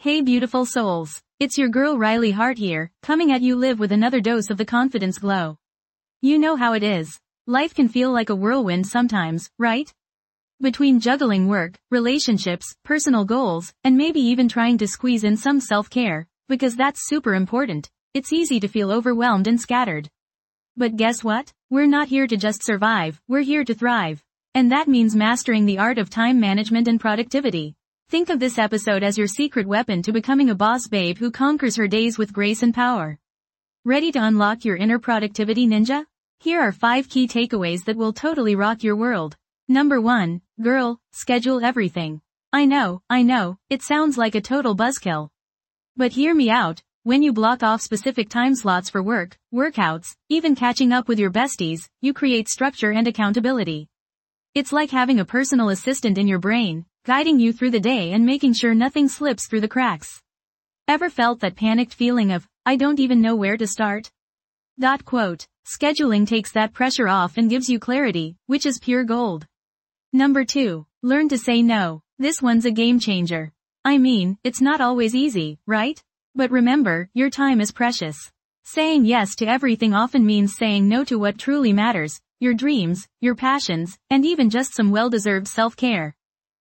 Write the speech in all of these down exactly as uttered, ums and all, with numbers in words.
Hey beautiful souls, it's your girl Riley Hart here, coming at you live with another dose of the confidence glow. You know how it is. Life can feel like a whirlwind sometimes, right? Between juggling work, relationships, personal goals, and maybe even trying to squeeze in some self-care, because that's super important, it's easy to feel overwhelmed and scattered. But guess what? We're not here to just survive, we're here to thrive. And that means mastering the art of time management and productivity. Think of this episode as your secret weapon to becoming a boss babe who conquers her days with grace and power. Ready to unlock your inner productivity ninja? Here are five key takeaways that will totally rock your world. Number one, girl, schedule everything. I know, I know, it sounds like a total buzzkill. But hear me out, when you block off specific time slots for work, workouts, even catching up with your besties, you create structure and accountability. It's like having a personal assistant in your brain, guiding you through the day and making sure nothing slips through the cracks. Ever felt that panicked feeling of, I don't even know where to start? Dot quote. Scheduling takes that pressure off and gives you clarity, which is pure gold. Number two, learn to say no. This one's a game changer. I mean, it's not always easy, right? But remember, your time is precious. Saying yes to everything often means saying no to what truly matters, your dreams, your passions, and even just some well-deserved self-care.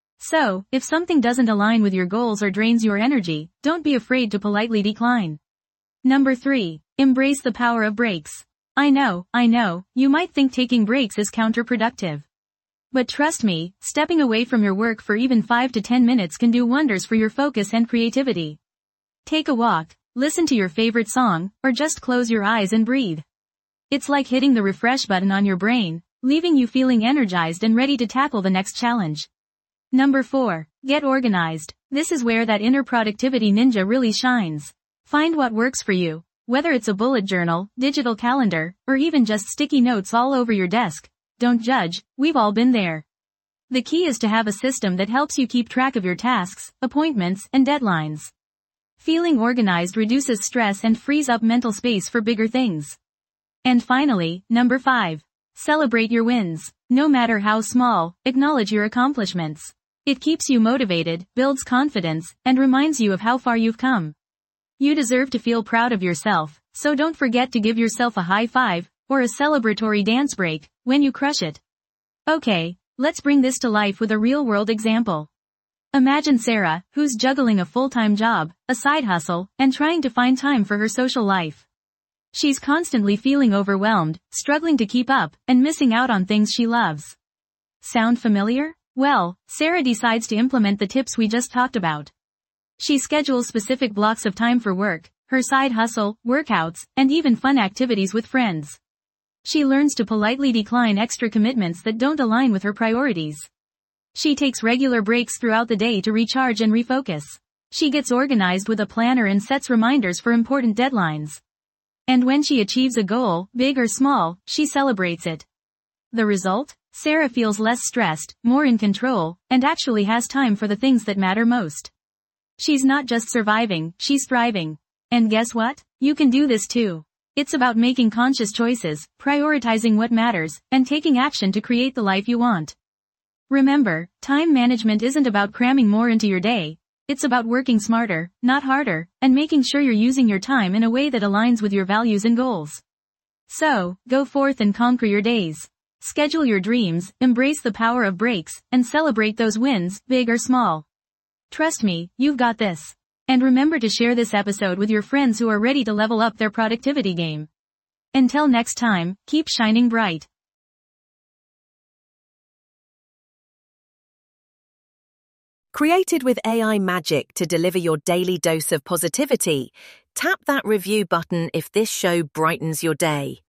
So, if something doesn't align with your goals or drains your energy, don't be afraid to politely decline. Number three, embrace the power of breaks. I know, I know, you might think taking breaks is counterproductive. But trust me, stepping away from your work for even five to ten minutes can do wonders for your focus and creativity. Take a walk, listen to your favorite song, or just close your eyes and breathe. It's like hitting the refresh button on your brain, leaving you feeling energized and ready to tackle the next challenge. Number four, get organized. This is where that inner productivity ninja really shines. Find what works for you, whether it's a bullet journal, digital calendar, or even just sticky notes all over your desk. Don't judge, we've all been there. The key is to have a system that helps you keep track of your tasks, appointments, and deadlines. Feeling organized reduces stress and frees up mental space for bigger things. And finally, number five, celebrate your wins. No matter how small, acknowledge your accomplishments. It keeps you motivated, builds confidence, and reminds you of how far you've come. You deserve to feel proud of yourself, so don't forget to give yourself a high five, or a celebratory dance break, when you crush it. Okay, let's bring this to life with a real-world example. Imagine Sarah, who's juggling a full-time job, a side hustle, and trying to find time for her social life. She's constantly feeling overwhelmed, struggling to keep up, and missing out on things she loves. Sound familiar? Well, Sarah decides to implement the tips we just talked about. She schedules specific blocks of time for work, her side hustle, workouts, and even fun activities with friends. She learns to politely decline extra commitments that don't align with her priorities. She takes regular breaks throughout the day to recharge and refocus. She gets organized with a planner and sets reminders for important deadlines. And when she achieves a goal, big or small, she celebrates it. The result? Sarah feels less stressed, more in control, and actually has time for the things that matter most. She's not just surviving, she's thriving. And guess what? You can do this too. It's about making conscious choices, prioritizing what matters, and taking action to create the life you want. Remember, time management isn't about cramming more into your day. It's about working smarter, not harder, and making sure you're using your time in a way that aligns with your values and goals. So, go forth and conquer your days. Schedule your dreams, embrace the power of breaks, and celebrate those wins, big or small. Trust me, you've got this. And remember to share this episode with your friends who are ready to level up their productivity game. Until next time, keep shining bright. Created with A I magic to deliver your daily dose of positivity, tap that review button if this show brightens your day.